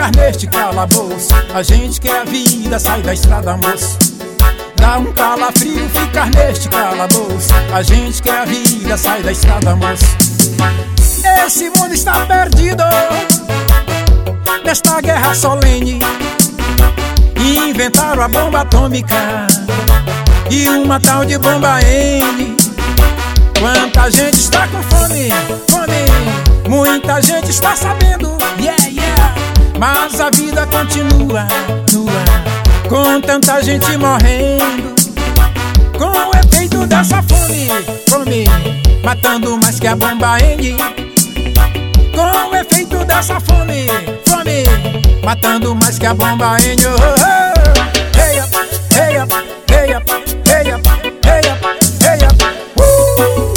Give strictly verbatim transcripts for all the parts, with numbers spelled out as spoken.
ficar neste calabouço. A gente quer a vida, sai da estrada, moço. Dá um calafrio ficar neste calabouço. A gente quer a vida, sai da estrada, moço. Esse mundo está perdido nesta guerra solene. Inventaram a bomba atômica e uma tal de bomba N. Quanta gente está com fome, fome. Muita gente está sabendo, yeah, yeah. Mas a vida continua, nua, com tanta gente morrendo. Com o efeito dessa fome, fome, matando mais que a bomba N. Com o efeito dessa fome, fome, matando mais que a bomba N. Oh, oh. Hey up, hey up, hey up, hey up, hey up, hey up. Uh,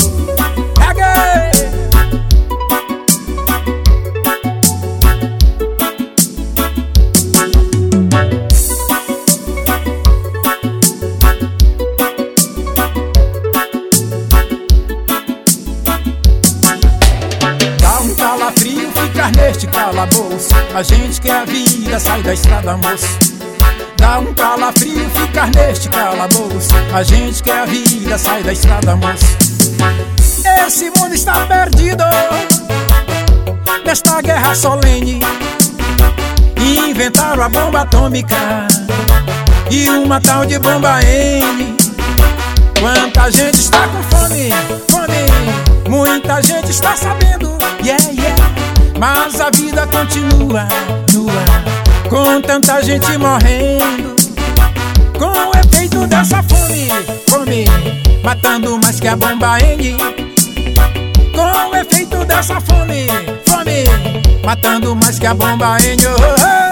calafrio ficar neste calabouço. A gente quer a vida, sai da estrada, moço. Dá um calafrio ficar neste calabouço. A gente quer a vida, sai da estrada, moço. Esse mundo está perdido nesta guerra solene. Inventaram a bomba atômica e uma tal de bomba N. Quanta gente está com fome, fome. Muita gente está sabendo, yeah, yeah. Mas a vida continua, nua, com tanta gente morrendo. Com o efeito dessa fome, fome, matando mais que a bomba N. Com o efeito dessa fome, fome, matando mais que a bomba N. Oh, oh.